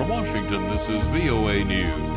From Washington, this is VOA News.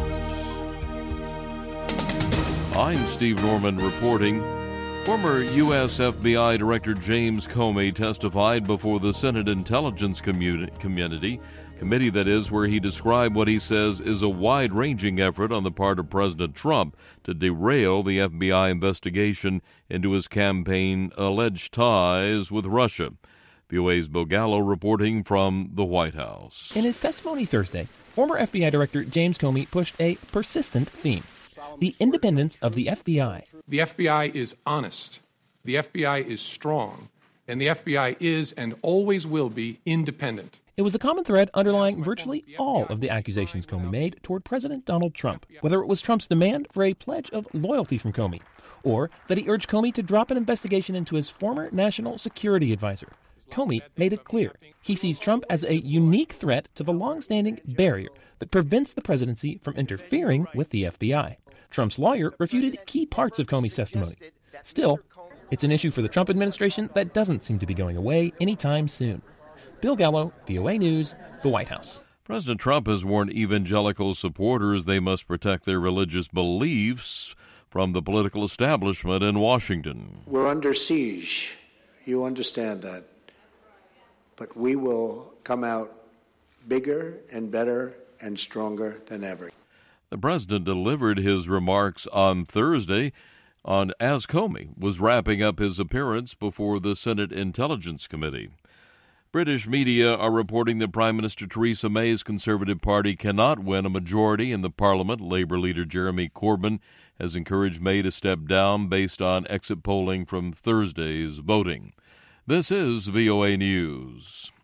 I'm Steve Norman reporting. Former U.S. FBI Director James Comey testified before the Senate Intelligence Committee that is, where he described what he says is a wide-ranging effort on the part of President Trump to derail the FBI investigation into his campaign's alleged ties with Russia. VOA's Bill Gallo reporting from the White House. In his testimony Thursday, former FBI Director James Comey pushed a persistent theme: the independence of the FBI. The FBI is honest, the FBI is strong, and the FBI is and always will be independent. It was a common thread underlying virtually all of the accusations Comey made toward President Donald Trump, whether it was Trump's demand for a pledge of loyalty from Comey, or that he urged Comey to drop an investigation into his former national security advisor. Comey made it clear he sees Trump as a unique threat to the long-standing barrier that prevents the presidency from interfering with the FBI. Trump's lawyer refuted key parts of Comey's testimony. Still, it's an issue for the Trump administration that doesn't seem to be going away anytime soon. Bill Gallo, VOA News, the White House. President Trump has warned evangelical supporters they must protect their religious beliefs from the political establishment in Washington. We're under siege. You understand that. But we will come out bigger and better and stronger than ever. The president delivered his remarks on Thursday as Comey was wrapping up his appearance before the Senate Intelligence Committee. British media are reporting that Prime Minister Theresa May's Conservative Party cannot win a majority in the Parliament. Labour leader Jeremy Corbyn has encouraged May to step down based on exit polling from Thursday's voting. This is VOA News.